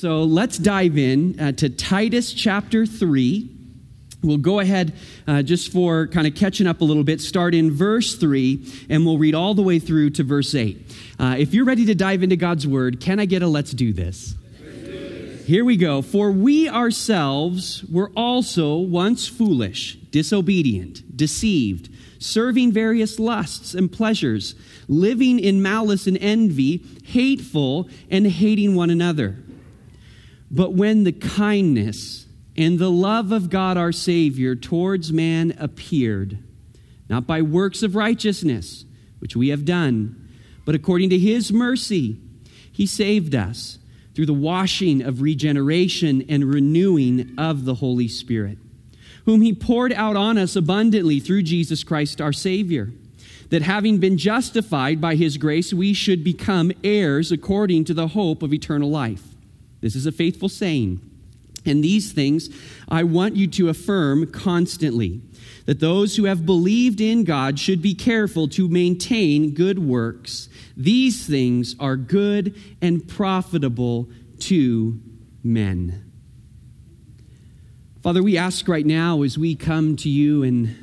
So let's dive in to Titus chapter 3. We'll go ahead, just for kind of catching up a little bit, start in verse 3, and we'll read all the way through to verse 8. If you're ready to dive into God's word, can I get a let's do this? Here we go. For we ourselves were also once foolish, disobedient, deceived, serving various lusts and pleasures, living in malice and envy, hateful and hating one another. But when the kindness and the love of God our Savior towards man appeared, not by works of righteousness, which we have done, but according to his mercy, he saved us through the washing of regeneration and renewing of the Holy Spirit, whom he poured out on us abundantly through Jesus Christ our Savior, that having been justified by his grace, we should become heirs according to the hope of eternal life. This is a faithful saying. And these things I want you to affirm constantly, that those who have believed in God should be careful to maintain good works. These things are good and profitable to men. Father, we ask right now as we come to you and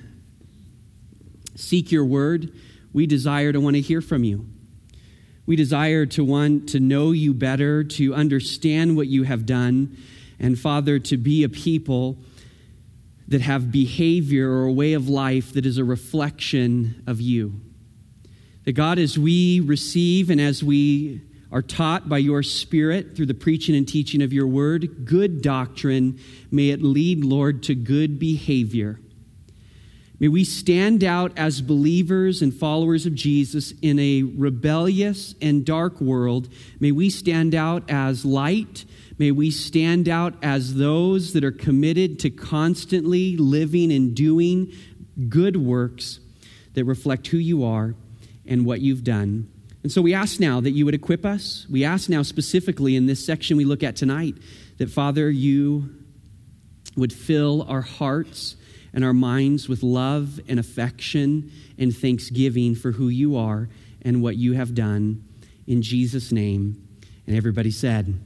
seek your word, we desire to want to hear from you. We desire to want to know you better, to understand what you have done, and Father, to be a people that have behavior or a way of life that is a reflection of you. That God, as we receive and as we are taught by your Spirit through the preaching and teaching of your word, good doctrine, may it lead, Lord, to good behavior. May we stand out as believers and followers of Jesus in a rebellious and dark world. May we stand out as light. May we stand out as those that are committed to constantly living and doing good works that reflect who you are and what you've done. And so we ask now that you would equip us. We ask now specifically in this section we look at tonight that, Father, you would fill our hearts and our minds with love and affection and thanksgiving for who you are and what you have done. In Jesus' name. And everybody said,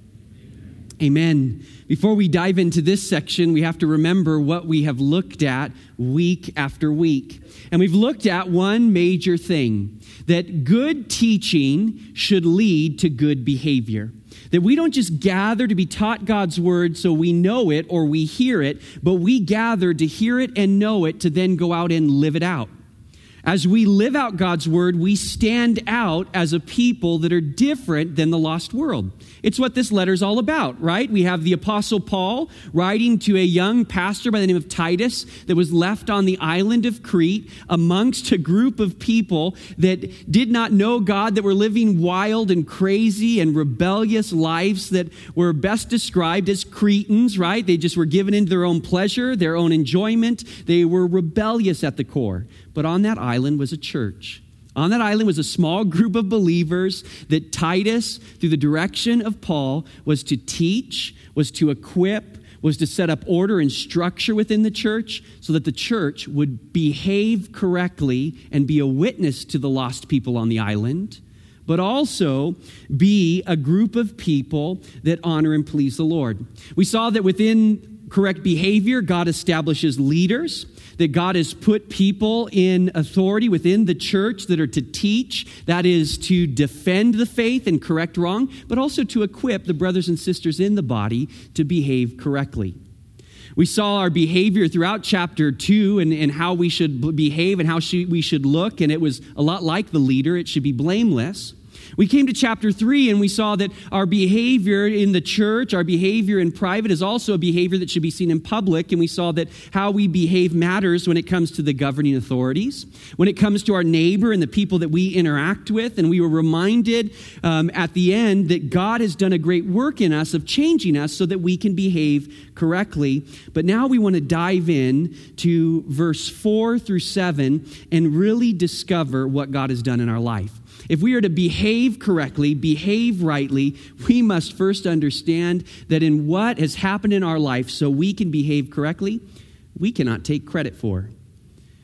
Amen. Before we dive into this section, we have to remember what we have looked at week after week. And we've looked at one major thing, that good teaching should lead to good behavior. That we don't just gather to be taught God's word so we know it or we hear it, but we gather to hear it and know it to then go out and live it out. As we live out God's word, we stand out as a people that are different than the lost world. It's what this letter is all about, right? We have the Apostle Paul writing to a young pastor by the name of Titus that was left on the island of Crete amongst a group of people that did not know God, that were living wild and crazy and rebellious lives that were best described as Cretans, right? They just were given into their own pleasure, their own enjoyment. They were rebellious at the core. But on that island was a church. On that island was a small group of believers that Titus, through the direction of Paul, was to teach, was to equip, was to set up order and structure within the church so that the church would behave correctly and be a witness to the lost people on the island, but also be a group of people that honor and please the Lord. We saw that within correct behavior, God establishes leaders, that God has put people in authority within the church that are to teach, that is to defend the faith and correct wrong, but also to equip the brothers and sisters in the body to behave correctly. We saw our behavior throughout chapter 2 and how we should behave and how we should look, and it was a lot like the leader. It should be blameless. We came to chapter 3 and we saw that our behavior in the church, our behavior in private is also a behavior that should be seen in public. And we saw that how we behave matters when it comes to the governing authorities, when it comes to our neighbor and the people that we interact with. And we were reminded at the end that God has done a great work in us of changing us so that we can behave correctly. But now we want to dive in to verse 4 through 7 and really discover what God has done in our life. If we are to behave correctly, behave rightly, we must first understand that in what has happened in our life so we can behave correctly, we cannot take credit for.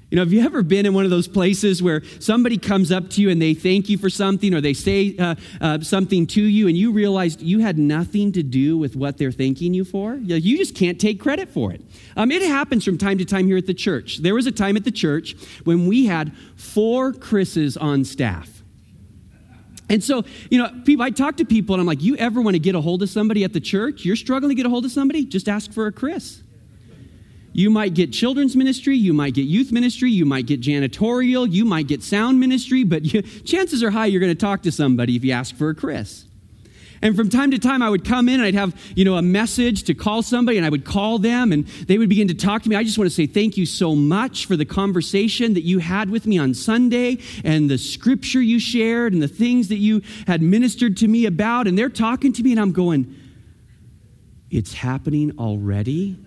Have you ever been in one of those places where somebody comes up to you and they thank you for something, or they say something to you and you realize you had nothing to do with what they're thanking you for? You just can't take credit for it. It happens from time to time here at the church. There was a time at the church when we had 4 Chris's on staff. And so, people, I talk to people and I'm like, you ever want to get a hold of somebody at the church? You're struggling to get a hold of somebody? Just ask for a Chris. You might get children's ministry, you might get youth ministry, you might get janitorial, you might get sound ministry, but chances are high you're going to talk to somebody if you ask for a Chris. And from time to time, I would come in and I'd have, a message to call somebody, and I would call them and they would begin to talk to me. I just want to say thank you so much for the conversation that you had with me on Sunday and the scripture you shared and the things that you had ministered to me about. And they're talking to me and I'm going, it's happening already?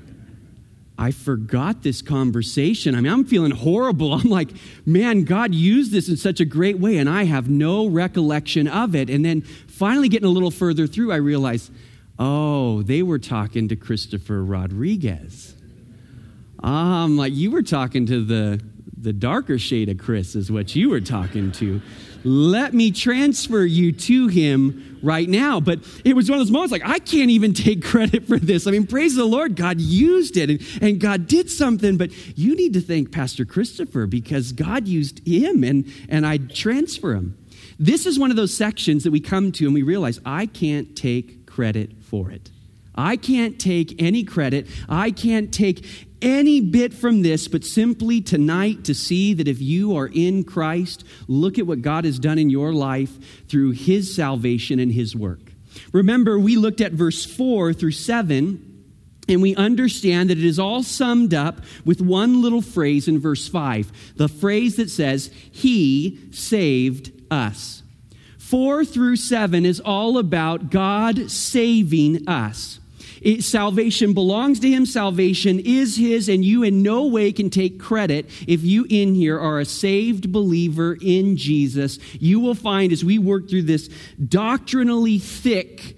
I forgot this conversation. I'm feeling horrible. I'm like, man, God used this in such a great way, and I have no recollection of it. And then finally getting a little further through, I realized, they were talking to Christopher Rodriguez. I'm like, you were talking to the darker shade of Chris is what you were talking to. Let me transfer you to him right now. But it was one of those moments like, I can't even take credit for this. Praise the Lord, God used it and God did something. But you need to thank Pastor Christopher because God used him and I transfer him. This is one of those sections that we come to and we realize I can't take credit for it. I can't take any credit. I can't take any bit from this, but simply tonight to see that if you are in Christ, look at what God has done in your life through his salvation and his work. Remember, we looked at verse 4 through 7, and we understand that it is all summed up with one little phrase in verse 5, the phrase that says, he saved us. 4 through 7 is all about God saving us. Salvation belongs to him. Salvation is his, and you in no way can take credit if you in here are a saved believer in Jesus. You will find as we work through this doctrinally thick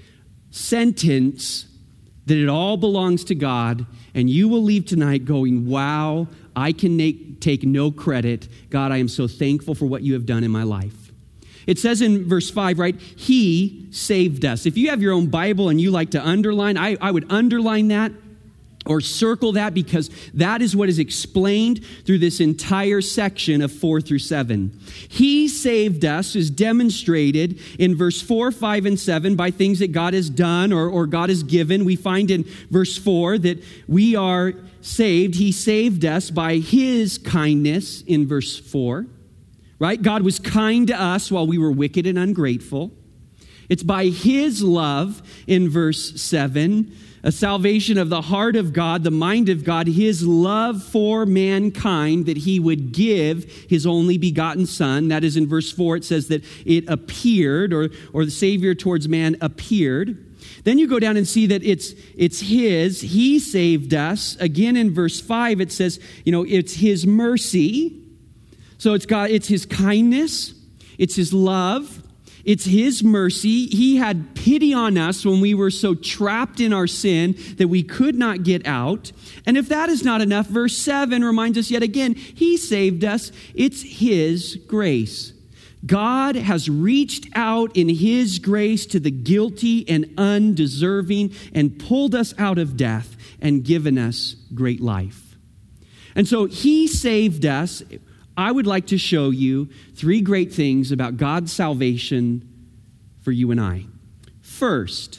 sentence that it all belongs to God, and you will leave tonight going, wow, I can take no credit. God, I am so thankful for what you have done in my life. It says in verse 5, right, he saved us. If you have your own Bible and you like to underline, I would underline that or circle that because that is what is explained through this entire section of 4 through 7. He saved us is demonstrated in verse 4, 5, and 7 by things that God has done or God has given. We find in verse 4 that we are saved. He saved us by his kindness in verse 4. Right? God was kind to us while we were wicked and ungrateful. It's by his love in verse 7, a salvation of the heart of God, the mind of God, his love for mankind that he would give his only begotten son. That is in verse 4, it says that it appeared or the Savior towards man appeared. Then you go down and see that it's his. He saved us. Again in verse 5, it says, it's his mercy. So it's his kindness, it's his love, it's his mercy. He had pity on us when we were so trapped in our sin that we could not get out. And if that is not enough, verse 7 reminds us yet again, he saved us. It's his grace. God has reached out in his grace to the guilty and undeserving and pulled us out of death and given us great life. And so he saved us. I would like to show you 3 great things about God's salvation for you and I. First,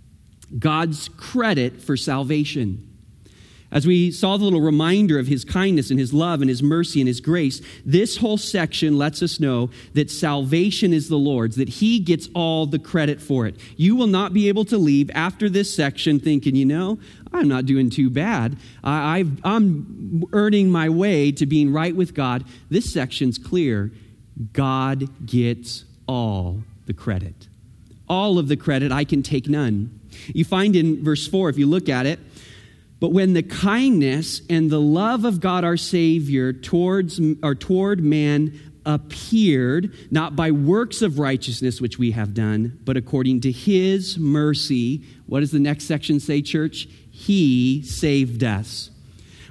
God's credit for salvation. As we saw the little reminder of his kindness and his love and his mercy and his grace, this whole section lets us know that salvation is the Lord's, that he gets all the credit for it. You will not be able to leave after this section thinking, I'm not doing too bad. I'm earning my way to being right with God. This section's clear. God gets all the credit. All of the credit, I can take none. You find in verse 4, if you look at it, but when the kindness and the love of God our Savior toward man appeared, not by works of righteousness which we have done, but according to his mercy. What does the next section say, church? He saved us.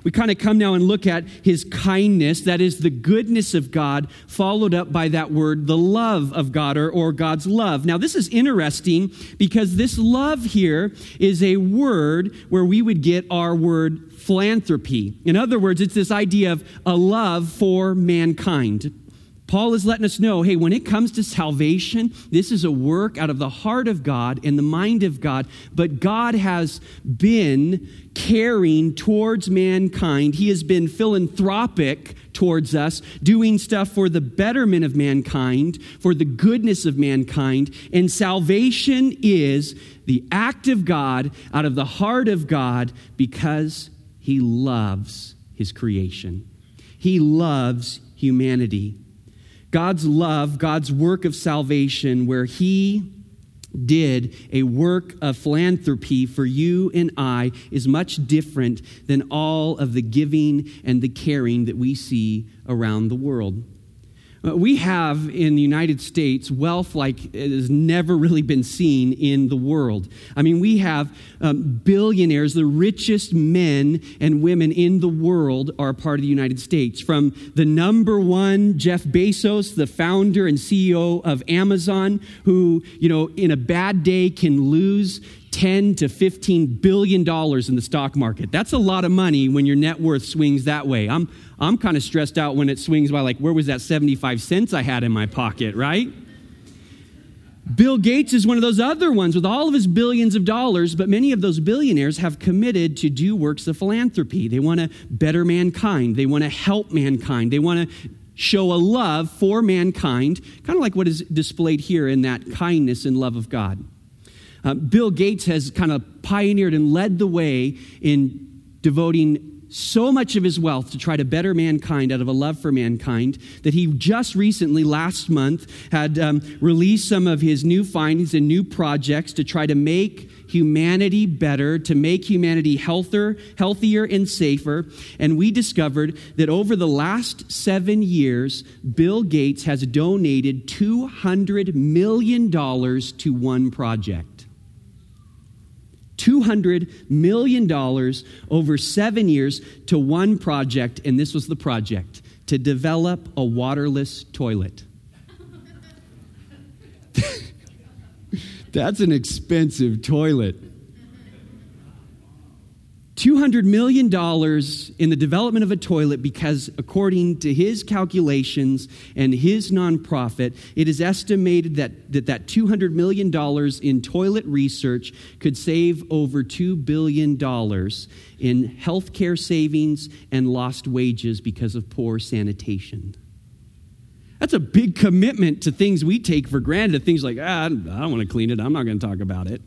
We kind of come now and look at his kindness, that is the goodness of God, followed up by that word, the love of God, or God's love. Now, this is interesting because this love here is a word where we would get our word philanthropy. In other words, it's this idea of a love for mankind. Paul is letting us know, hey, when it comes to salvation, this is a work out of the heart of God and the mind of God, but God has been caring towards mankind. He has been philanthropic towards us, doing stuff for the betterment of mankind, for the goodness of mankind, and salvation is the act of God out of the heart of God because he loves his creation. He loves humanity. God's love, God's work of salvation, where he did a work of philanthropy for you and I, is much different than all of the giving and the caring that we see around the world. We have in the United States wealth like it has never really been seen in the world. I mean, we have billionaires, the richest men and women in the world are a part of the United States. From the number one, Jeff Bezos, the founder and CEO of Amazon, who, in a bad day can lose $10 to $15 billion in the stock market. That's a lot of money when your net worth swings that way. I'm kind of stressed out when it swings by where was that 75 cents I had in my pocket, right? Bill Gates is one of those other ones with all of his billions of dollars, but many of those billionaires have committed to do works of philanthropy. They want to better mankind. They want to help mankind. They want to show a love for mankind, kind of like what is displayed here in that kindness and love of God. Bill Gates has kind of pioneered and led the way in devoting so much of his wealth to try to better mankind out of a love for mankind that he just recently, last month, had released some of his new findings and new projects to try to make humanity better, to make humanity healthier and safer. And we discovered that over the last 7 years, Bill Gates has donated $200 million to one project. $200 million over 7 years to one project, and this was the project, to develop a waterless toilet. That's an expensive toilet. $200 million in the development of a toilet because, according to his calculations and his nonprofit, it is estimated that $200 million in toilet research could save over $2 billion in healthcare savings and lost wages because of poor sanitation. That's a big commitment to things we take for granted, things like, I don't want to clean it, I'm not going to talk about it.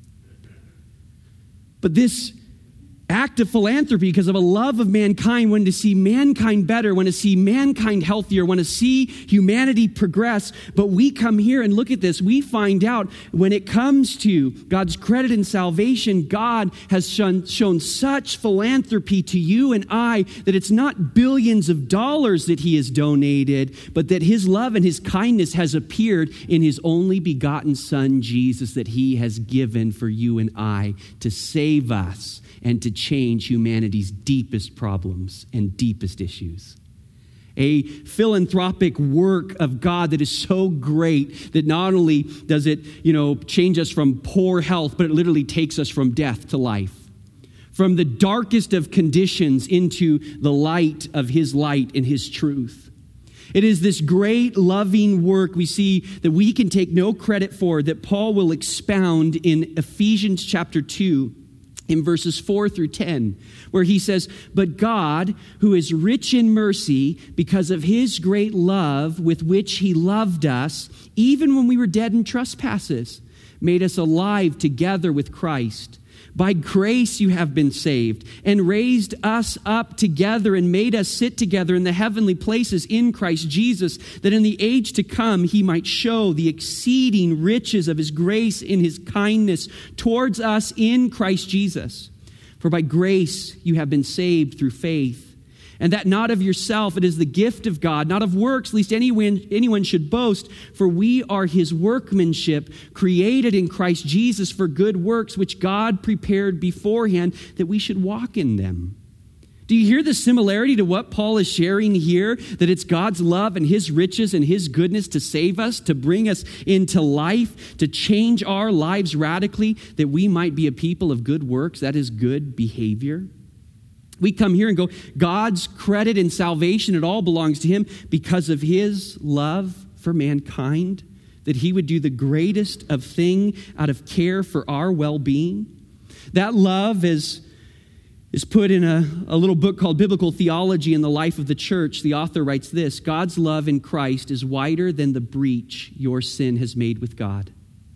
But this act of philanthropy because of a love of mankind, wanting to see mankind better, want to see mankind healthier, want to see humanity progress. But we come here and look at this. We find out when it comes to God's credit and salvation, God has shown such philanthropy to you and I that it's not billions of dollars that he has donated, but that his love and his kindness has appeared in his only begotten Son, Jesus, that he has given for you and I to save us and to change humanity's deepest problems and deepest issues. A philanthropic work of God that is so great that not only does it, change us from poor health, but it literally takes us from death to life. From the darkest of conditions into the light of his light and his truth. It is this great loving work we see that we can take no credit for, that Paul will expound in Ephesians chapter 2. In verses 4 through 10, where he says, "But God, who is rich in mercy, because of his great love with which he loved us, even when we were dead in trespasses, made us alive together with Christ. By grace you have been saved, and raised us up together and made us sit together in the heavenly places in Christ Jesus, that in the age to come he might show the exceeding riches of his grace in his kindness towards us in Christ Jesus. For by grace you have been saved through faith. And that not of yourself, it is the gift of God, not of works, lest anyone should boast. For we are his workmanship, created in Christ Jesus for good works, which God prepared beforehand that we should walk in them. Do you hear the similarity to what Paul is sharing here? That it's God's love and his riches and his goodness to save us, to bring us into life, to change our lives radically, that we might be a people of good works, that is good behavior. We come here and go, God's credit and salvation, it all belongs to him because of his love for mankind, that he would do the greatest of thing out of care for our well-being. That love is put in a little book called Biblical Theology in the Life of the Church. The author writes this: God's love in Christ is wider than the breach your sin has made with God.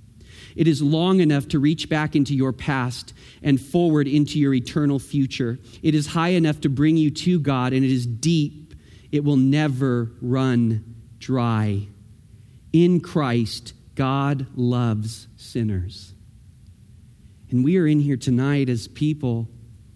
It is long enough to reach back into your past and forward into your eternal future. It is high enough to bring you to God, and it is deep. It will never run dry. In Christ, God loves sinners. And we are in here tonight as people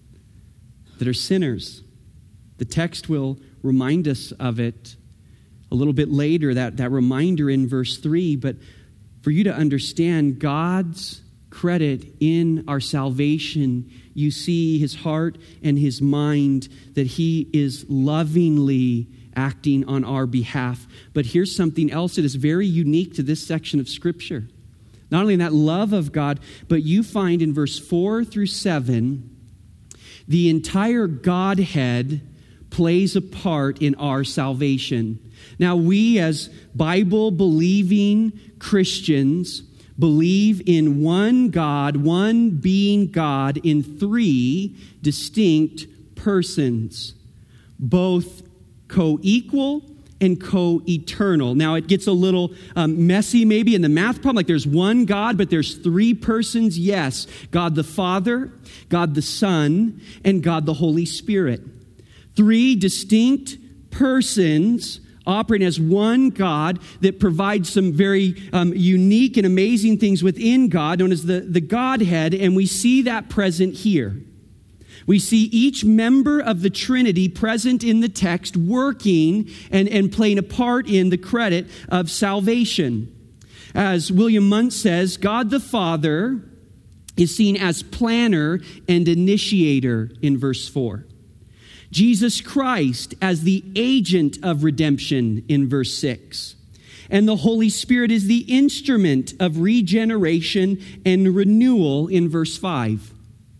that are sinners. The text will remind us of it a little bit later, that reminder in verse 3. But for you to understand God's credit in our salvation, you see his heart and his mind, that he is lovingly acting on our behalf. But here's something else that is very unique to this section of Scripture. Not only in that love of God, but you find in verse 4 through 7, the entire Godhead plays a part in our salvation. Now, we as Bible-believing Christians believe in one God, one being God in three distinct persons, both co-equal and co-eternal. Now, it gets a little messy maybe in the math problem. Like there's one God, but there's three persons. Yes, God the Father, God the Son, and God the Holy Spirit. Three distinct persons operating as one God that provides some very unique and amazing things within God, known as the Godhead, and we see that present here. We see each member of the Trinity present in the text working and playing a part in the credit of salvation. As William Muntz says, God the Father is seen as planner and initiator in verse 4. Jesus Christ as the agent of redemption in verse 6. And the Holy Spirit is the instrument of regeneration and renewal in verse 5.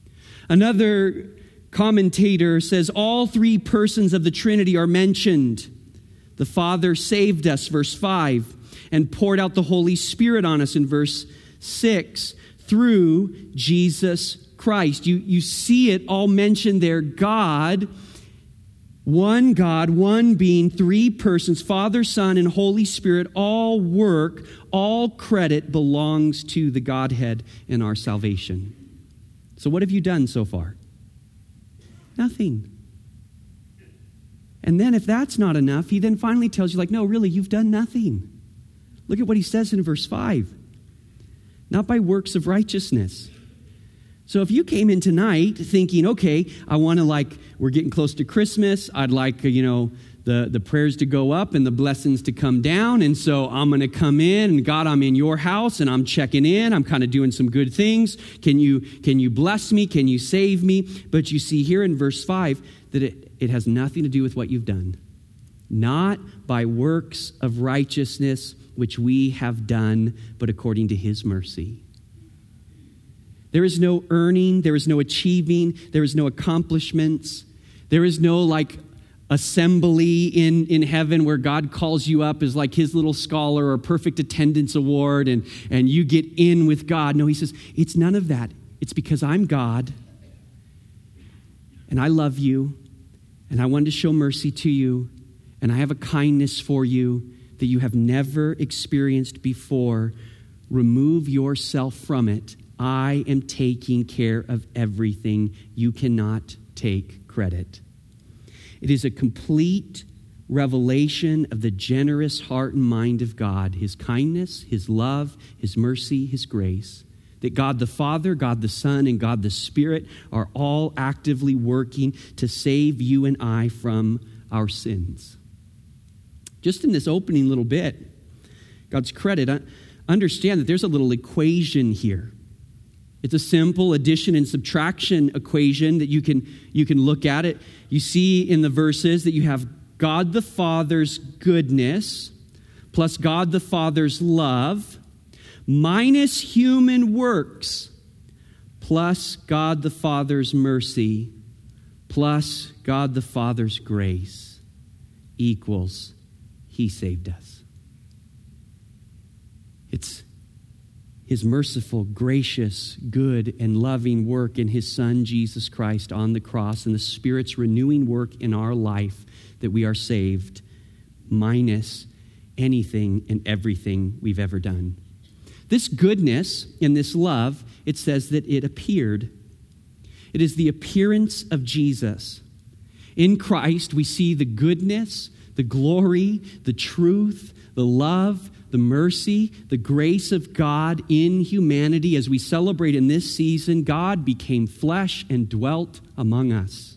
Another commentator says all three persons of the Trinity are mentioned. The Father saved us, verse 5, and poured out the Holy Spirit on us in verse 6 through Jesus Christ. You see it all mentioned there. God, one being, three persons, Father, Son, and Holy Spirit, all work, all credit belongs to the Godhead in our salvation. So what have you done so far? Nothing. And then if that's not enough, he then finally tells you, like, no, really, you've done nothing. Look at what he says in verse 5. Not by works of righteousness. So if you came in tonight thinking, okay, I want to, we're getting close to Christmas. I'd like, the prayers to go up and the blessings to come down. And so I'm going to come in, and God, I'm in your house and I'm checking in. I'm kind of doing some good things. Can you bless me? Can you save me? But you see here in verse 5 that it has nothing to do with what you've done. Not by works of righteousness, which we have done, but according to his mercy. There is no earning. There is no achieving. There is no accomplishments. There is no assembly in heaven where God calls you up as like his little scholar or perfect attendance award and you get in with God. No, he says, it's none of that. It's because I'm God and I love you and I wanted to show mercy to you and I have a kindness for you that you have never experienced before. Remove yourself from it. I am taking care of everything. You cannot take credit. It is a complete revelation of the generous heart and mind of God, his kindness, his love, his mercy, his grace, that God the Father, God the Son, and God the Spirit are all actively working to save you and I from our sins. Just in this opening little bit, God's credit, understand that there's a little equation here. It's a simple addition and subtraction equation that you can look at it. You see in the verses that you have God the Father's goodness plus God the Father's love minus human works plus God the Father's mercy plus God the Father's grace equals He saved us. It's His merciful, gracious, good, and loving work in His Son, Jesus Christ, on the cross, and the Spirit's renewing work in our life that we are saved, minus anything and everything we've ever done. This goodness and this love, it says that it appeared. It is the appearance of Jesus. In Christ, we see the goodness, the glory, the truth, the love, the mercy, the grace of God in humanity. As we celebrate in this season, God became flesh and dwelt among us.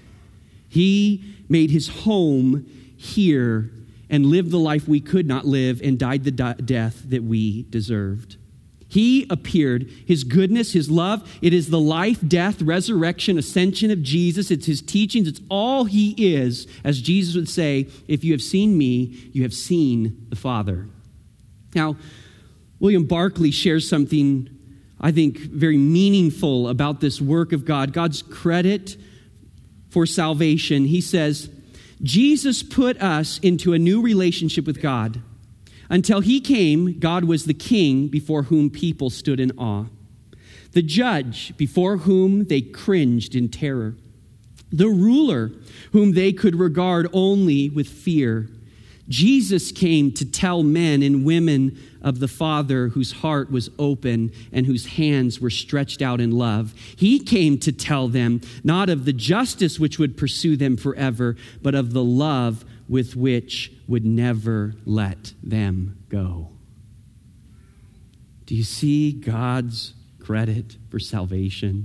He made His home here and lived the life we could not live and died the death that we deserved. He appeared. His goodness, His love, it is the life, death, resurrection, ascension of Jesus. It's His teachings. It's all He is. As Jesus would say, if you have seen me, you have seen the Father. Now, William Barclay shares something, I think, very meaningful about this work of God, God's credit for salvation. He says, Jesus put us into a new relationship with God. Until He came, God was the king before whom people stood in awe, the judge before whom they cringed in terror, the ruler whom they could regard only with fear. Jesus came to tell men and women of the Father whose heart was open and whose hands were stretched out in love. He came to tell them not of the justice which would pursue them forever, but of the love with which would never let them go. Do you see God's credit for salvation?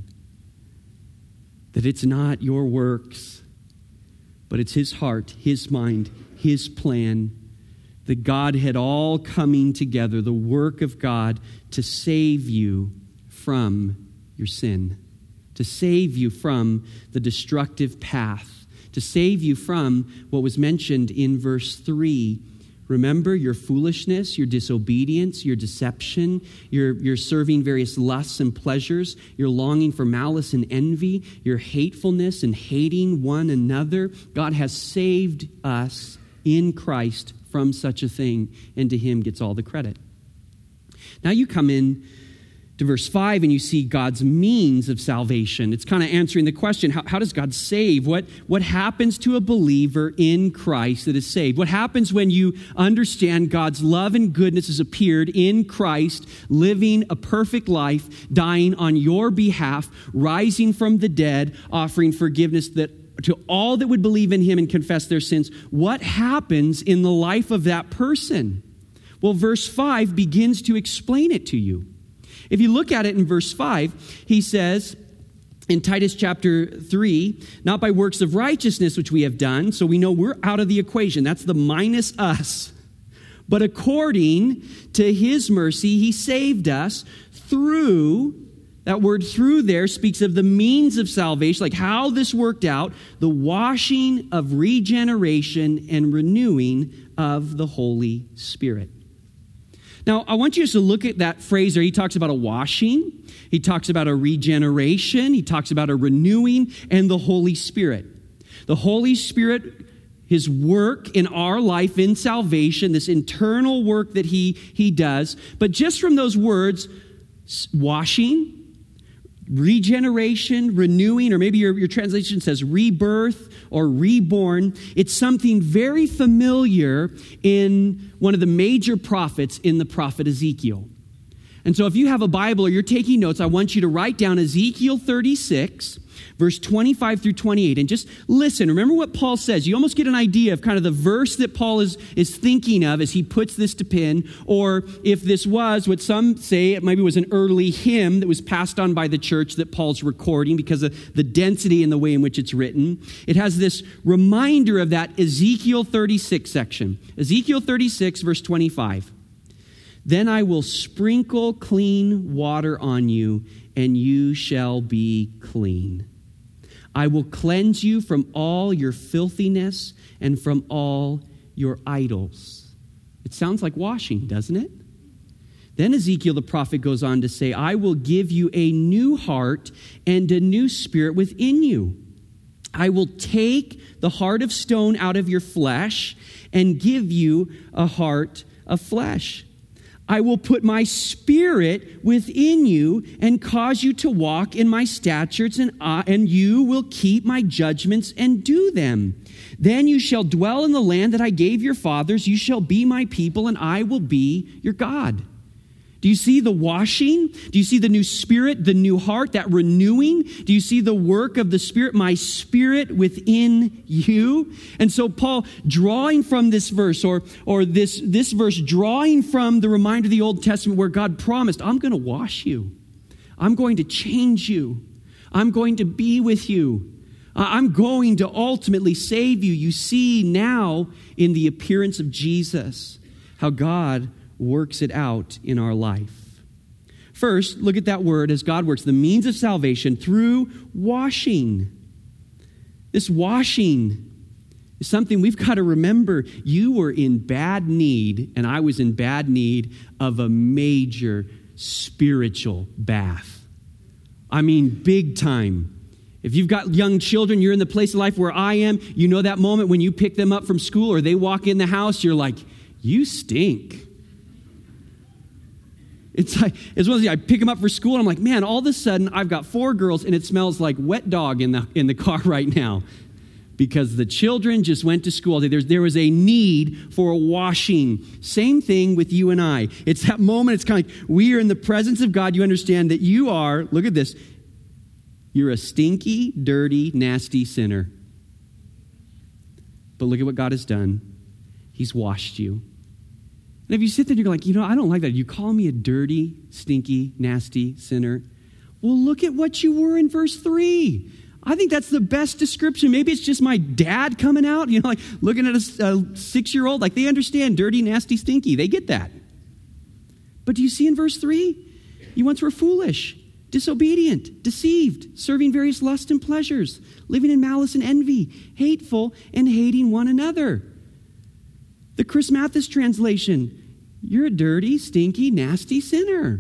That it's not your works, but it's His heart, His mind, His plan, the Godhead all coming together, the work of God to save you from your sin, to save you from the destructive path, to save you from what was mentioned in verse 3. Remember your foolishness, your disobedience, your deception, your serving various lusts and pleasures, your longing for malice and envy, your hatefulness and hating one another. God has saved us in Christ from such a thing, and to Him gets all the credit. Now you come in to verse 5 and you see God's means of salvation. It's kind of answering the question, how does God save? What happens to a believer in Christ that is saved? What happens when you understand God's love and goodness has appeared in Christ, living a perfect life, dying on your behalf, rising from the dead, offering forgiveness to all that would believe in Him and confess their sins? What happens in the life of that person? Well, verse 5 begins to explain it to you. If you look at it in verse 5, he says in Titus chapter 3, not by works of righteousness which we have done, so we know we're out of the equation. That's the minus us. But according to His mercy, He saved us through, that word through there speaks of the means of salvation, like how this worked out, the washing of regeneration and renewing of the Holy Spirit. Now, I want you to look at that phrase there. He talks about a washing. He talks about a regeneration. He talks about a renewing and the Holy Spirit. The Holy Spirit, His work in our life in salvation, this internal work that He does. But just from those words, washing, regeneration, renewing, or maybe your translation says rebirth or reborn. It's something very familiar in one of the major prophets, in the prophet Ezekiel. And so if you have a Bible or you're taking notes, I want you to write down Ezekiel 36, verse 25 through 28, and just listen. Remember what Paul says. You almost get an idea of kind of the verse that Paul is thinking of as he puts this to pen, or if this was what some say, it maybe was an early hymn that was passed on by the church that Paul's recording because of the density and the way in which it's written. It has this reminder of that Ezekiel 36 section. Ezekiel 36, verse 25. Then I will sprinkle clean water on you, and you shall be clean. I will cleanse you from all your filthiness and from all your idols. It sounds like washing, doesn't it? Then Ezekiel the prophet goes on to say, I will give you a new heart and a new spirit within you. I will take the heart of stone out of your flesh and give you a heart of flesh. I will put my spirit within you and cause you to walk in my statutes, and you will keep my judgments and do them. Then you shall dwell in the land that I gave your fathers. You shall be my people, and I will be your God. Do you see the washing? Do you see the new spirit, the new heart, that renewing? Do you see the work of the Spirit, my spirit within you? And so Paul, drawing from this verse, or this verse, drawing from the reminder of the Old Testament where God promised, I'm going to wash you. I'm going to change you. I'm going to be with you. I'm going to ultimately save you. You see now in the appearance of Jesus how God works it out in our life. First, look at that word as God works, the means of salvation through washing. This washing is something we've got to remember. You were in bad need, and I was in bad need of a major spiritual bath. I mean, big time. If you've got young children, you're in the place of life where I am, you know that moment when you pick them up from school or they walk in the house, you're like, you stink. It's one of those, I pick them up for school and I'm like, man, all of a sudden I've got 4 girls and it smells like wet dog in the car right now because the children just went to school. There was a need for a washing. Same thing with you and I. It's that moment, it's kind of like we are in the presence of God. You understand that you are, look at this, you're a stinky, dirty, nasty sinner. But look at what God has done. He's washed you. And if you sit there and you're like, I don't like that. You call me a dirty, stinky, nasty sinner. Well, look at what you were in verse 3. I think that's the best description. Maybe it's just my dad coming out, like looking at a 6-year-old. Like they understand dirty, nasty, stinky. They get that. But do you see in verse 3? You once were foolish, disobedient, deceived, serving various lusts and pleasures, living in malice and envy, hateful and hating one another. The Chris Mathis translation, you're a dirty, stinky, nasty sinner.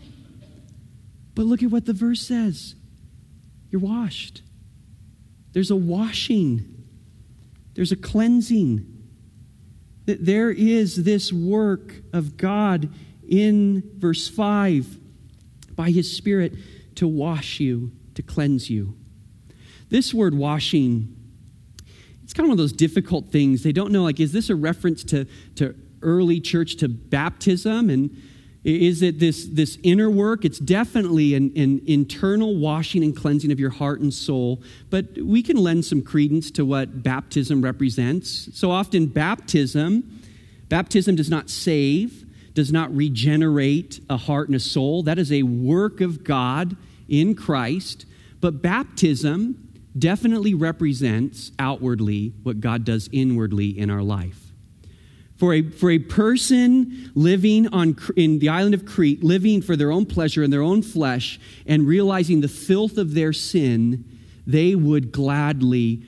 But look at what the verse says. You're washed. There's a washing. There's a cleansing. There is this work of God in verse 5 by his Spirit to wash you, to cleanse you. This word washing, it's kind of one of those difficult things. They don't know, is this a reference to early church, to baptism? And is it this inner work? It's definitely an internal washing and cleansing of your heart and soul. But we can lend some credence to what baptism represents. So often baptism does not save, does not regenerate a heart and a soul. That is a work of God in Christ. But baptism definitely represents outwardly what God does inwardly in our life. For a person living in the island of Crete, living for their own pleasure and their own flesh, and realizing the filth of their sin, they would gladly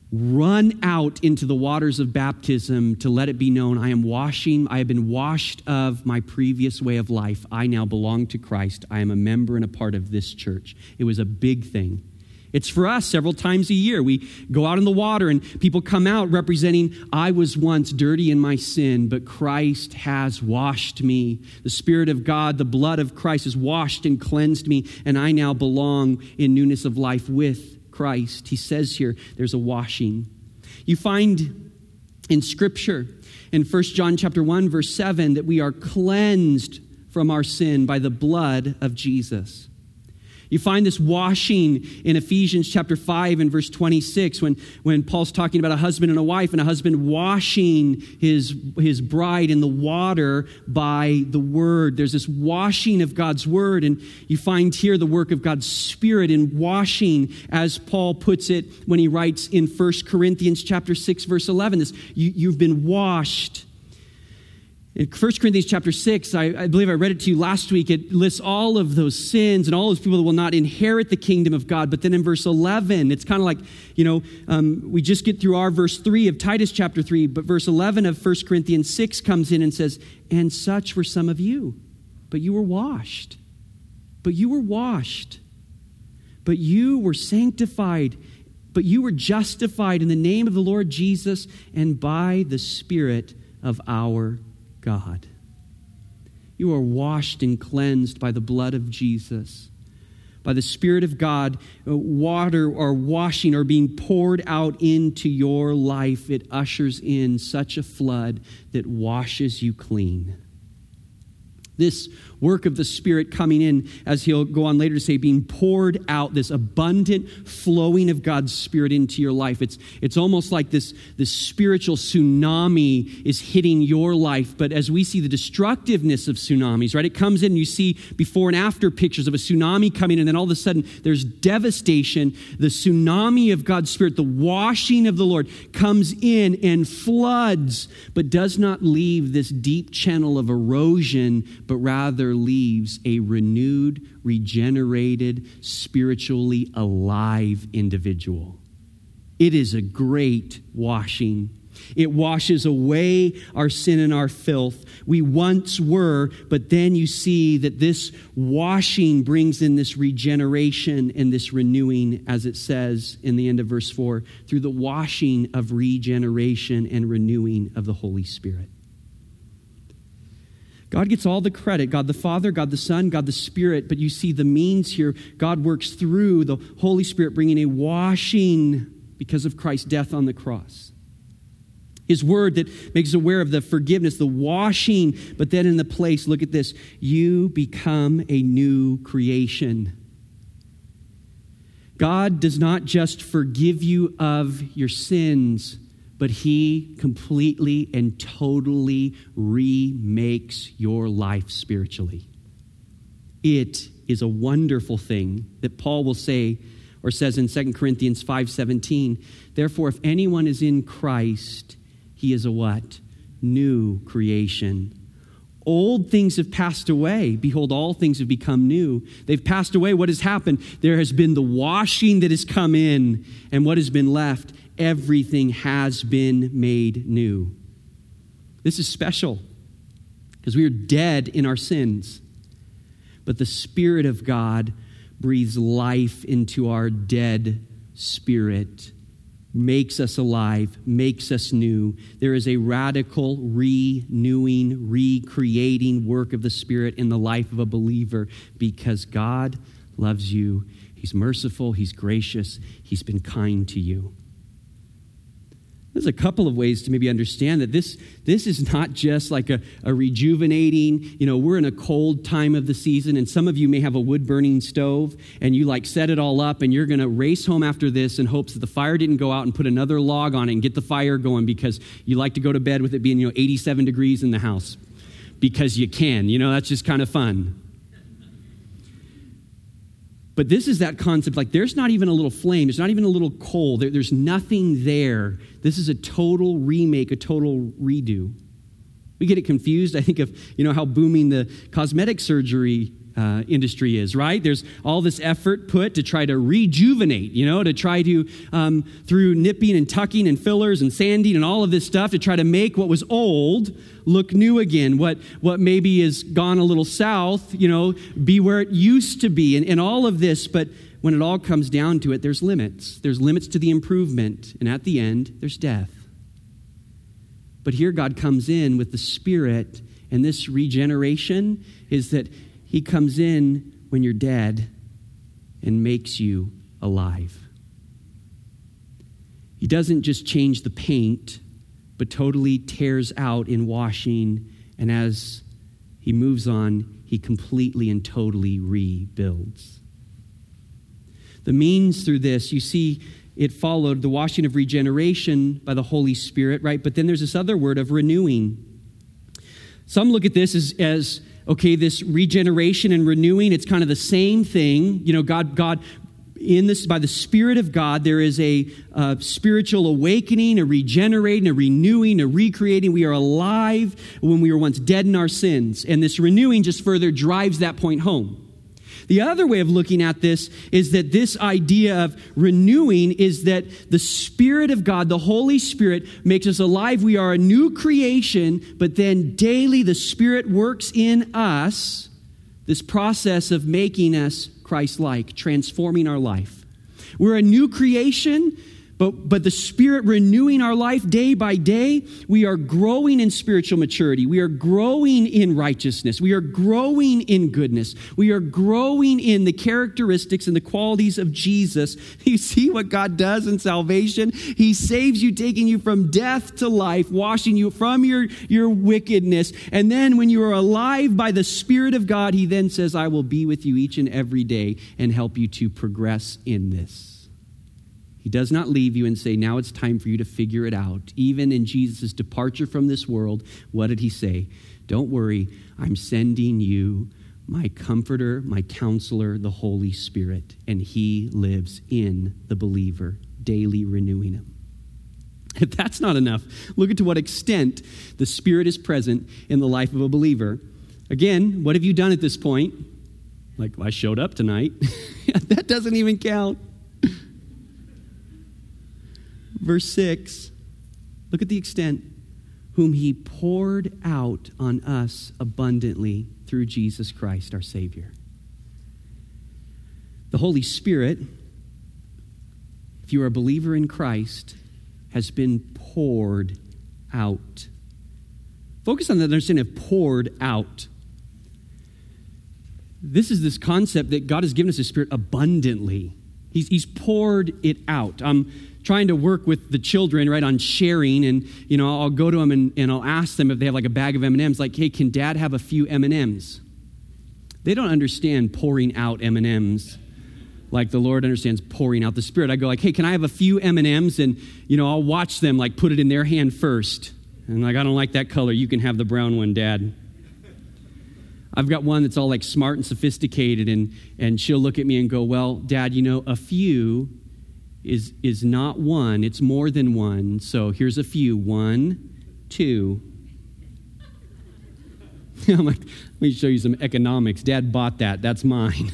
run out into the waters of baptism to let it be known, I have been washed of my previous way of life. I now belong to Christ. I am a member and a part of this church. It was a big thing. It's for us several times a year. We go out in the water and people come out representing, I was once dirty in my sin, but Christ has washed me. The Spirit of God, the blood of Christ has washed and cleansed me, and I now belong in newness of life with Christ. He says here, there's a washing. You find in Scripture, in 1 John chapter 1, verse 7, that we are cleansed from our sin by the blood of Jesus. You find this washing in Ephesians chapter 5 and verse 26 when Paul's talking about a husband and a wife, and a husband washing his bride in the water by the word. There's this washing of God's word, and you find here the work of God's Spirit in washing, as Paul puts it when he writes in 1 Corinthians chapter 6 verse 11. You've been washed. In 1 Corinthians chapter 6, I believe I read it to you last week, it lists all of those sins and all those people that will not inherit the kingdom of God. But then in verse 11, it's kind of like, we just get through our verse 3 of Titus chapter 3, but verse 11 of 1 Corinthians 6 comes in and says, and such were some of you, but you were washed. But you were washed. But you were sanctified. But you were justified in the name of the Lord Jesus and by the Spirit of our God. You are washed and cleansed by the blood of Jesus. By the Spirit of God, water or washing or being poured out into your life, it ushers in such a flood that washes you clean. This work of the Spirit coming in, as he'll go on later to say, being poured out, this abundant flowing of God's Spirit into your life. It's almost like this spiritual tsunami is hitting your life. But as we see the destructiveness of tsunamis, right? It comes in, you see before and after pictures of a tsunami coming in, and then all of a sudden there's devastation. The tsunami of God's Spirit, the washing of the Lord comes in and floods, but does not leave this deep channel of erosion, but rather leaves a renewed, regenerated, spiritually alive individual. It is a great washing. It washes away our sin and our filth. We once were, but then you see that this washing brings in this regeneration and this renewing, as it says in the end of verse 4, through the washing of regeneration and renewing of the Holy Spirit. God gets all the credit, God the Father, God the Son, God the Spirit, but you see the means here. God works through the Holy Spirit bringing a washing because of Christ's death on the cross. His word that makes us aware of the forgiveness, the washing, but then in the place, look at this, you become a new creation. God does not just forgive you of your sins, but he completely and totally remakes your life spiritually. It is a wonderful thing that Paul will say, or says in 2 Corinthians 5:17, therefore, if anyone is in Christ, he is a what? New creation. Old things have passed away. Behold, all things have become new. They've passed away. What has happened? There has been the washing that has come in, and what has been left? Everything has been made new. This is special because we are dead in our sins. But the Spirit of God breathes life into our dead spirit, makes us alive, makes us new. There is a radical renewing, recreating work of the Spirit in the life of a believer because God loves you. He's merciful. He's gracious. He's been kind to you. There's a couple of ways to maybe understand that this is not just like a rejuvenating, we're in a cold time of the season, and some of you may have a wood-burning stove, and you set it all up, and you're going to race home after this in hopes that the fire didn't go out and put another log on it and get the fire going because you like to go to bed with it being, 87 degrees in the house because you can. That's just kind of fun. But this is that concept, there's not even a little flame, there's not even a little coal, there's nothing there. This is a total remake, a total redo. We get it confused, I think of, how booming the cosmetic surgery industry is, right? There's all this effort put to try to rejuvenate, to try to, through nipping and tucking and fillers and sanding and all of this stuff, to try to make what was old look new again. What maybe has gone a little south, be where it used to be, and all of this. But when it all comes down to it, there's limits. There's limits to the improvement, and at the end, there's death. But here God comes in with the Spirit, and this regeneration is that he comes in when you're dead and makes you alive. He doesn't just change the paint, but totally tears out in washing, and as he moves on, he completely and totally rebuilds. The means through this, you see, it followed the washing of regeneration by the Holy Spirit, right? But then there's this other word of renewing. Some look at this as okay, this regeneration and renewing, it's kind of the same thing. God by the Spirit of God, there is a spiritual awakening, a regenerating, a renewing, a recreating. We are alive when we were once dead in our sins. And this renewing just further drives that point home. The other way of looking at this is that this idea of renewing is that the Spirit of God, the Holy Spirit, makes us alive. We are a new creation, but then daily the Spirit works in us this process of making us Christ-like, transforming our life. We're a new creation, but the Spirit renewing our life day by day. We are growing in spiritual maturity. We are growing in righteousness. We are growing in goodness. We are growing in the characteristics and the qualities of Jesus. You see what God does in salvation? He saves you, taking you from death to life, washing you from your wickedness. And then when you are alive by the Spirit of God, he then says, I will be with you each and every day and help you to progress in this. He does not leave you and say, now it's time for you to figure it out. Even in Jesus' departure from this world, what did he say? Don't worry, I'm sending you my comforter, my counselor, the Holy Spirit, and he lives in the believer, daily renewing him. If that's not enough, look at to what extent the Spirit is present in the life of a believer. Again, what have you done at this point? Like, I showed up tonight. That doesn't even count. Verse 6, look at the extent. Whom he poured out on us abundantly through Jesus Christ, our Savior. The Holy Spirit, if you are a believer in Christ, has been poured out. Focus on the understanding of poured out. This is this concept that God has given us His Spirit abundantly. He's poured it out. I'm trying to work with the children, right, on sharing, and, I'll go to them and I'll ask them if they have like a bag of M&Ms, like, hey, can Dad have a few M&Ms? They don't understand pouring out M&Ms like the Lord understands pouring out the Spirit. I go like, hey, can I have a few M&Ms? And, I'll watch them like put it in their hand first. And like, I don't like that color. You can have the brown one, Dad. I've got one that's all like smart and sophisticated, and she'll look at me and go, well, Dad, a few is not one, it's more than one. So here's a few. 1, 2. I'm like, let me show you some economics. Dad bought that. That's mine.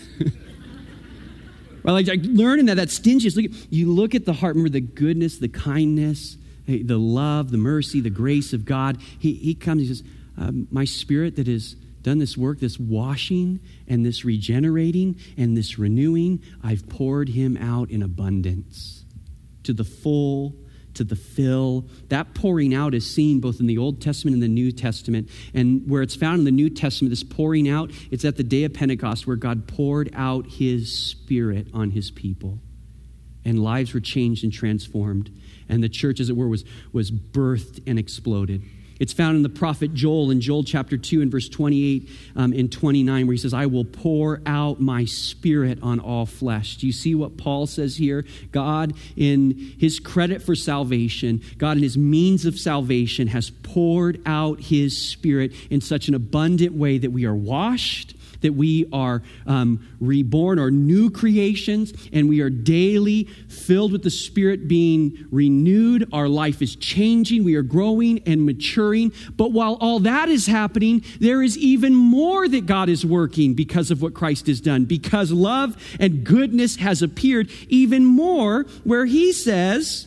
Well, like learning that stinginess. You look at the heart. Remember the goodness, the kindness, the love, the mercy, the grace of God. He comes. He says, my Spirit that is done this work, this washing and this regenerating and this renewing, I've poured him out in abundance to the full, to the fill. That pouring out is seen both in the Old Testament and the New Testament. And where it's found in the New Testament, this pouring out, it's at the day of Pentecost where God poured out his Spirit on his people. And lives were changed and transformed. And the church, as it were, was birthed and exploded. It's found in the prophet Joel in Joel chapter 2 and verse 28 and 29 where he says, I will pour out my Spirit on all flesh. Do you see what Paul says here? God, in his credit for salvation, God in his means of salvation has poured out his Spirit in such an abundant way that we are washed, that we are reborn or new creations, and we are daily filled with the Spirit being renewed. Our life is changing. We are growing and maturing. But while all that is happening, there is even more that God is working because of what Christ has done. Because love and goodness has appeared, even more, where he says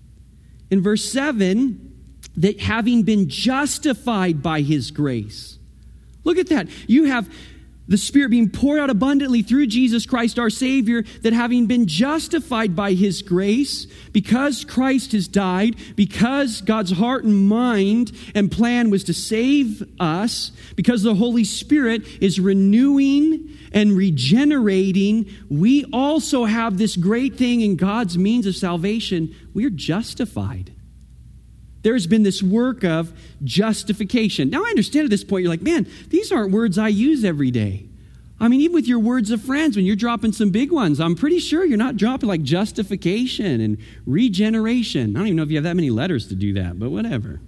in verse 7 that having been justified by his grace. Look at that. You have the Spirit being poured out abundantly through Jesus Christ our Savior, that having been justified by his grace, because Christ has died, because God's heart and mind and plan was to save us, because the Holy Spirit is renewing and regenerating, we also have this great thing in God's means of salvation. We are justified. There's been this work of justification. Now, I understand at this point, you're like, man, these aren't words I use every day. I mean, even with your words of friends, when you're dropping some big ones, I'm pretty sure you're not dropping like justification and regeneration. I don't even know if you have that many letters to do that, but whatever.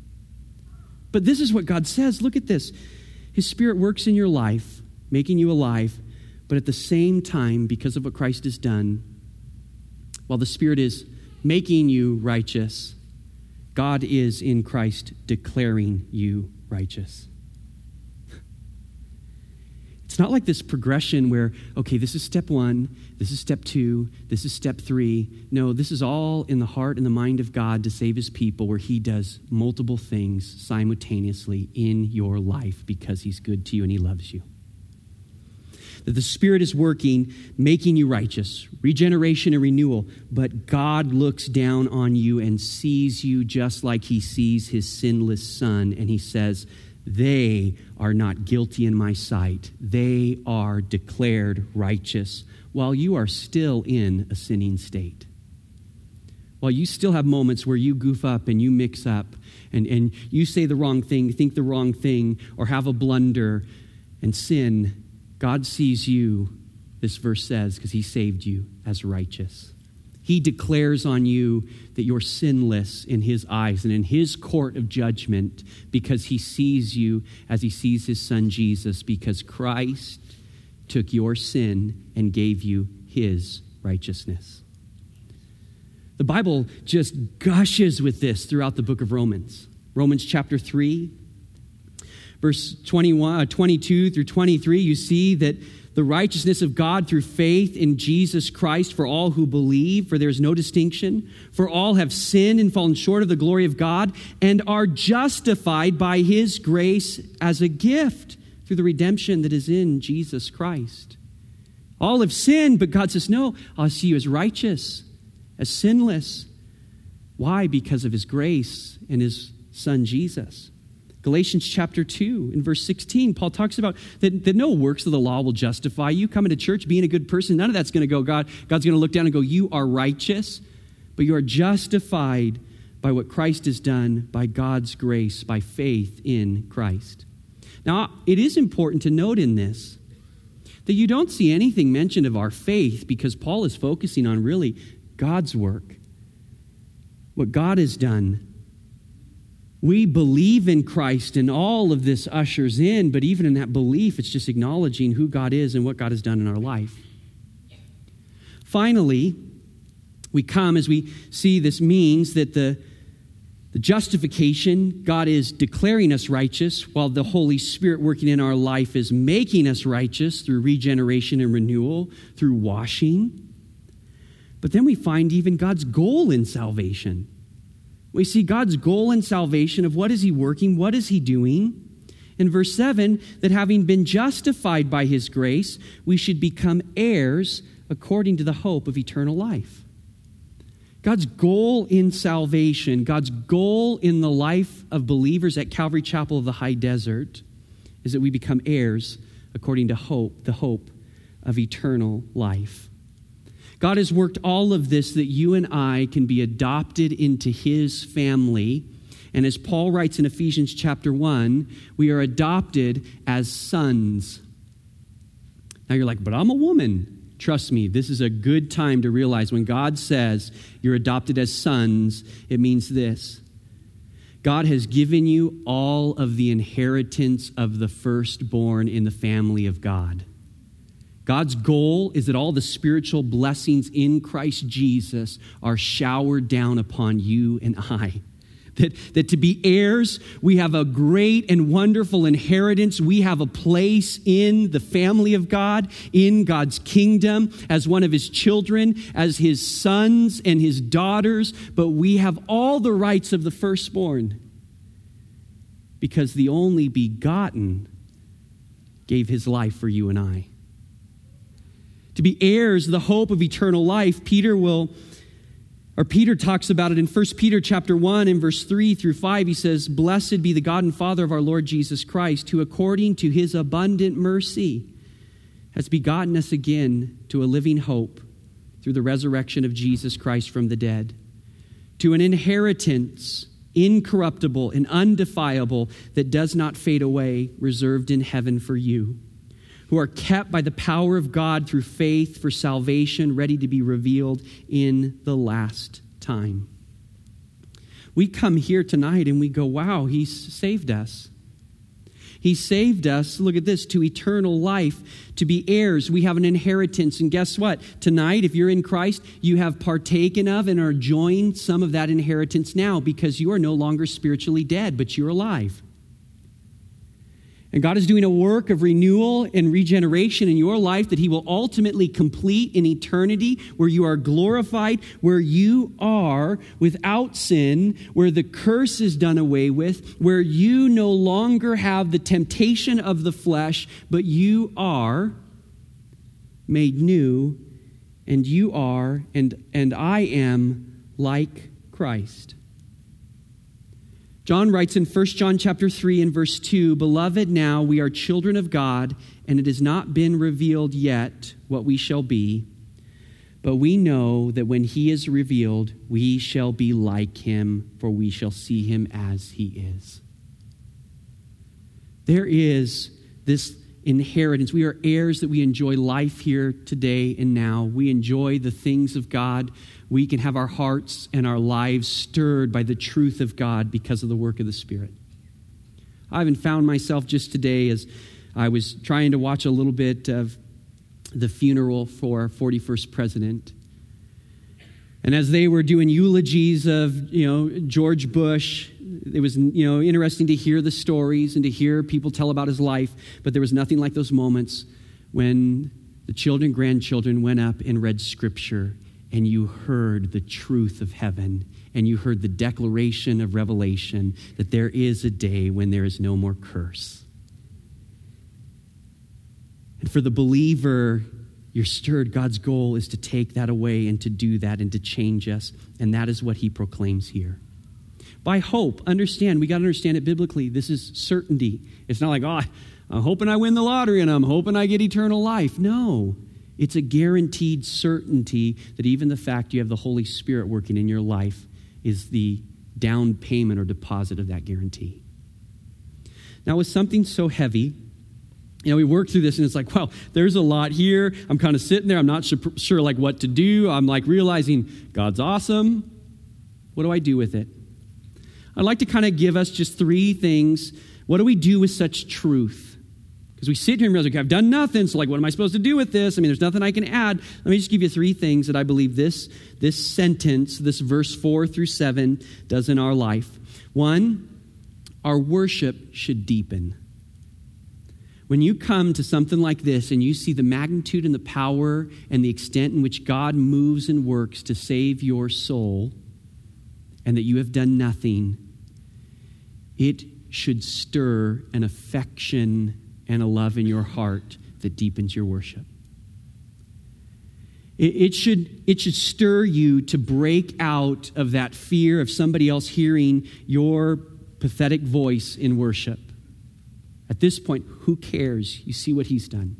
But this is what God says. Look at this. His Spirit works in your life, making you alive, But at the same time, because of what Christ has done, while the Spirit is making you righteous, God is in Christ declaring you righteous. It's not like this progression where, okay, this is step 1, this is step 2, this is step 3. No, this is all in the heart and the mind of God to save his people, where he does multiple things simultaneously in your life because he's good to you and he loves you. That the Spirit is working, making you righteous, regeneration and renewal, but God looks down on you and sees you just like he sees his sinless Son, and he says, they are not guilty in my sight. They are declared righteous while you are still in a sinning state. While you still have moments where you goof up and you mix up and you say the wrong thing, think the wrong thing, or have a blunder and sin, God sees you, this verse says, because he saved you, as righteous. He declares on you that you're sinless in his eyes and in his court of judgment because he sees you as he sees his Son Jesus, because Christ took your sin and gave you his righteousness. The Bible just gushes with this throughout the book of Romans. Romans chapter 3, verse 22 through 23, you see that the righteousness of God through faith in Jesus Christ for all who believe, for there is no distinction. For all have sinned and fallen short of the glory of God and are justified by his grace as a gift through the redemption that is in Jesus Christ. All have sinned, but God says, no, I'll see you as righteous, as sinless. Why? Because of his grace and his Son Jesus. Galatians chapter 2, in verse 16, Paul talks about that no works of the law will justify you. Coming to church, being a good person, none of that's going to go. God's going to look down and go, you are righteous, but you are justified by what Christ has done, by God's grace, by faith in Christ. Now, it is important to note in this that you don't see anything mentioned of our faith, because Paul is focusing on really God's work, what God has done. We believe in Christ, and all of this ushers in, but even in that belief, it's just acknowledging who God is and what God has done in our life. Finally, we come as we see this means that the justification, God is declaring us righteous, while the Holy Spirit working in our life is making us righteous through regeneration and renewal, through washing. But then we find even God's goal in salvation. We see God's goal in salvation of what is he working, what is he doing. In verse 7, that having been justified by his grace, we should become heirs according to the hope of eternal life. God's goal in salvation, God's goal in the life of believers at Calvary Chapel of the High Desert, is that we become heirs according to hope, the hope of eternal life. God has worked all of this that you and I can be adopted into his family. And as Paul writes in Ephesians chapter 1, we are adopted as sons. Now you're like, but I'm a woman. Trust me, this is a good time to realize when God says you're adopted as sons, it means this. God has given you all of the inheritance of the firstborn in the family of God. God's goal is that all the spiritual blessings in Christ Jesus are showered down upon you and I. That to be heirs, we have a great and wonderful inheritance. We have a place in the family of God, in God's kingdom, as one of his children, as his sons and his daughters. But we have all the rights of the firstborn, because the only begotten gave his life for you and I. To be heirs, the hope of eternal life, Peter talks about it in 1 Peter chapter 1 and verse 3 through 5. He says, blessed be the God and Father of our Lord Jesus Christ, who according to his abundant mercy has begotten us again to a living hope through the resurrection of Jesus Christ from the dead, to an inheritance incorruptible and undefilable that does not fade away, reserved in heaven for you, who are kept by the power of God through faith for salvation, ready to be revealed in the last time. We come here tonight and we go, wow, he's saved us. He saved us, look at this, to eternal life, to be heirs. We have an inheritance. And guess what? Tonight, if you're in Christ, you have partaken of and are enjoying some of that inheritance now because you are no longer spiritually dead, but you're alive. And God is doing a work of renewal and regeneration in your life that he will ultimately complete in eternity, where you are glorified, where you are without sin, where the curse is done away with, where you no longer have the temptation of the flesh, but you are made new, and you are, and I am like Christ. John writes in 1 John chapter 3 and verse 2, "Beloved, now we are children of God, and it has not been revealed yet what we shall be. But we know that when he is revealed, we shall be like him, for we shall see him as he is." There is this inheritance. We are heirs that we enjoy life here today and now. We enjoy the things of God. We can have our hearts and our lives stirred by the truth of God because of the work of the Spirit. I even found myself just today as I was trying to watch a little bit of the funeral for our 41st president. And as they were doing eulogies of, George Bush, it was, interesting to hear the stories and to hear people tell about his life. But there was nothing like those moments when the children, grandchildren went up and read Scripture, and you heard the truth of heaven, and you heard the declaration of Revelation that there is a day when there is no more curse. And for the believer, you're stirred. God's goal is to take that away and to do that and to change us. And that is what he proclaims here. By hope, understand, we got to understand it biblically. This is certainty. It's not like, I'm hoping I win the lottery and I'm hoping I get eternal life. No, it's a guaranteed certainty that even the fact you have the Holy Spirit working in your life is the down payment or deposit of that guarantee. Now, with something so heavy, we work through this and it's like, well, there's a lot here. I'm kind of sitting there. I'm not sure what to do. I'm realizing God's awesome. What do I do with it? I'd like to kind of give us just three things. What do we do with such truth? Because we sit here and realize, I've done nothing, so what am I supposed to do with this? There's nothing I can add. Let me just give you three things that I believe this sentence, this verse 4 through 7 does in our life. One, our worship should deepen. When you come to something like this and you see the magnitude and the power and the extent in which God moves and works to save your soul, and that you have done nothing, it should stir an affection and a love in your heart that deepens your worship. It should stir you to break out of that fear of somebody else hearing your pathetic voice in worship. At this point, who cares? You see what he's done.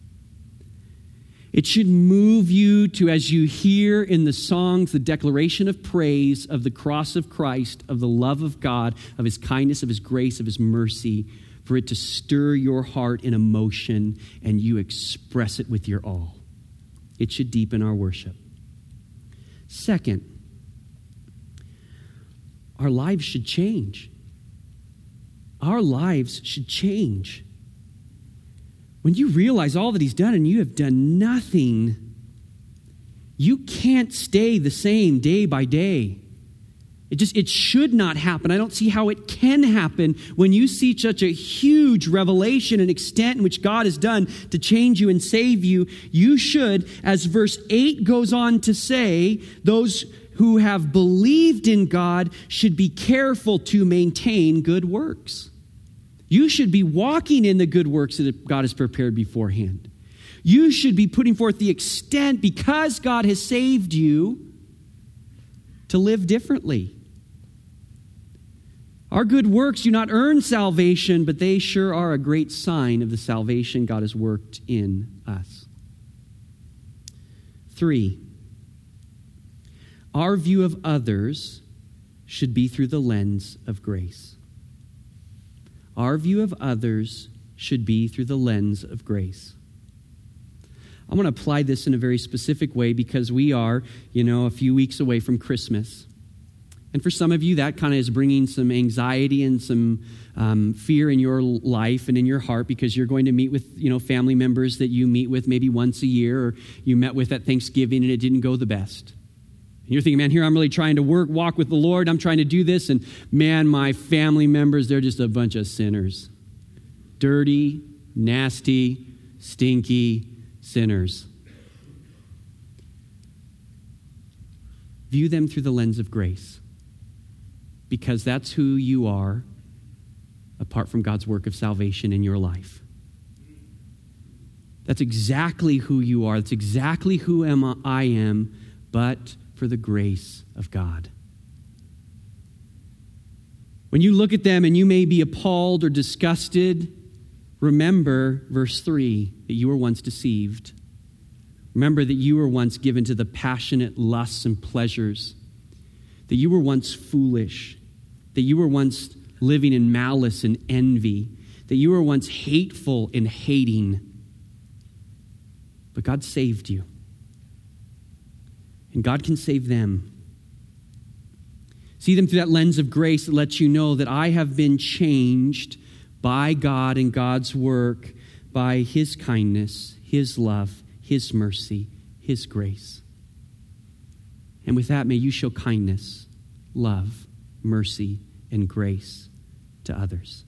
It should move you to, as you hear in the songs, the declaration of praise of the cross of Christ, of the love of God, of his kindness, of his grace, of his mercy, for it to stir your heart in emotion and you express it with your all. It should deepen our worship. Second, our lives should change. Our lives should change. When you realize all that he's done and you have done nothing, you can't stay the same day by day. It should not happen. I don't see how it can happen when you see such a huge revelation and extent in which God has done to change you and save you. You should, as verse 8 goes on to say, those who have believed in God should be careful to maintain good works. You should be walking in the good works that God has prepared beforehand. You should be putting forth the extent, because God has saved you, to live differently. Our good works do not earn salvation, but they sure are a great sign of the salvation God has worked in us. 3, our view of others should be through the lens of grace. Our view of others should be through the lens of grace. I'm going to apply this in a very specific way because we are, a few weeks away from Christmas. And for some of you, that kind of is bringing some anxiety and some fear in your life and in your heart because you're going to meet with, family members that you meet with maybe once a year, or you met with at Thanksgiving and it didn't go the best. And you're thinking, man, here I'm really trying to walk with the Lord. I'm trying to do this. And man, my family members, they're just a bunch of sinners. Dirty, nasty, stinky sinners. View them through the lens of grace, because that's who you are apart from God's work of salvation in your life. That's exactly who you are. That's exactly who I am, but for the grace of God. When you look at them and you may be appalled or disgusted, remember verse 3, that you were once deceived. Remember that you were once given to the passionate lusts and pleasures, that you were once foolish, that you were once living in malice and envy, that you were once hateful and hating. But God saved you. And God can save them. See them through that lens of grace that lets you know that I have been changed by God and God's work, by His kindness, His love, His mercy, His grace. And with that, may you show kindness, love, mercy, and grace to others.